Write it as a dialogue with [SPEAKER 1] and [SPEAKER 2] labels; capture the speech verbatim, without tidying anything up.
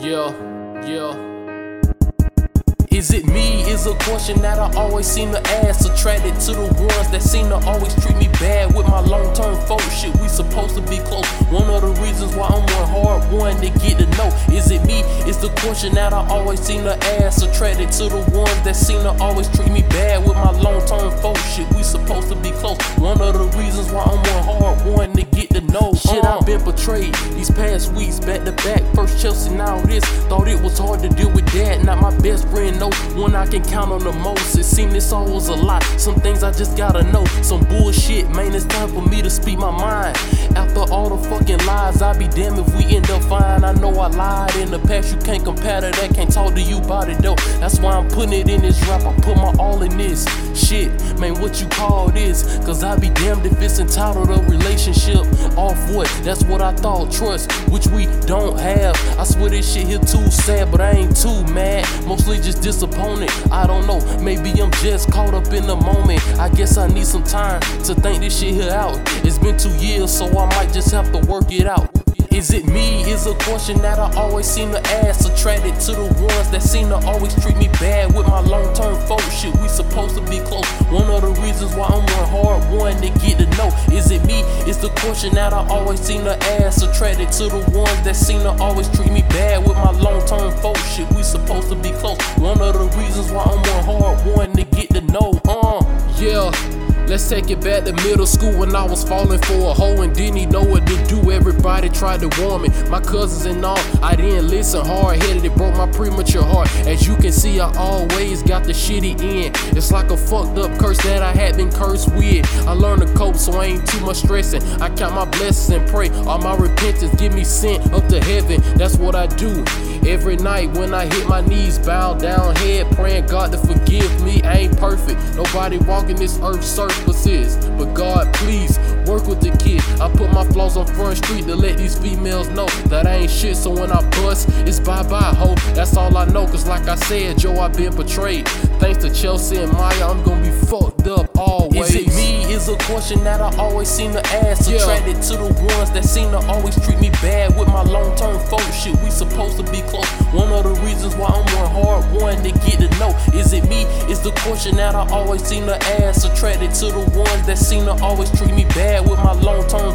[SPEAKER 1] Yeah, yeah. Is it me? Is a question that I always seem to ask. Attracted to the ones that seem to always treat me bad. With my long-term folks, shit, we supposed to be close. One of the reasons why I'm one hard one to get to know. Is it me? Is the question that I always seem to ask. Attracted to the ones that seem to always treat me bad. With my long-term folks, shit, we supposed to be close. One of the reasons why I'm one hard one to get to know. Shit, uh. I've been betrayed these past weeks, back to back. First Chelsea, now this. Thought it was hard to deal with that. Not my best friend, no one I can count on the most. It seemed this all was a lot. Some things I just gotta know. Some bullshit, man, it's time for me to speak my mind. After all the fucking lies, I'd be damned if we end up fine. I know I lied in the past, you can't compare to that. Can't talk to you about it though. That's why I'm putting it in this rap. I put my all in this shit. Man, what you call this? Cause I'd be damned if it's entitled a relationship. Off what? That's what I thought. Trust, which we don't have. I swear this shit here too sad, but I ain't too mad. Mostly just disappointed. I don't know, maybe I'm just caught up in the moment. I guess I need some time to think this shit here out. It's been two years, so I might just have to work it out. Is it me? Is a question that I always seem to ask. Attracted to the ones that seem to always treat me bad. With my long-term folks, shit, we supposed to be close. One of the reasons why I'm one hard one to get to know. Is it me? Is the question that I always seem to ask. Attracted to the ones that seem to always treat me bad. With my long-term folks, shit, we supposed to be close. One of the reasons why I'm one hard one to get to know. Uh, yeah. Let's take it back to middle school when I was falling for a hoe and didn't even know what to do. Everybody tried to warn me, my cousins and all. I didn't listen, hard-headed, it broke my premature heart. As you can see, I always got the shitty end. It's like a fucked up curse that I had been cursed with. I learned to cope, so I ain't too much stressing. I count my blessings and pray all my repentance get me sent up to heaven. That's what I do every night when I hit my knees, bow down head, praying God to forgive me. I ain't perfect, nobody walking this earth surfaces, but God, please work with the kid. I put my flaws on Front Street to let these females know that I ain't shit. So when I bust, it's bye bye ho. That's all I know, cause like I said, Joe, I've been betrayed. Thanks to Chelsea and Maya, I'm gonna be fucked up always. Is it me? Is a question that I always seem to ask. Yeah. Attracted to the ones that seem to always treat me bad. With my long-term folks, shit, we supposed to be close. One of the reasons why I'm one hard one to get to know. Is it me? Is the question that I always seem to ask. Attracted to the ones that seem to always treat me bad. With my long-term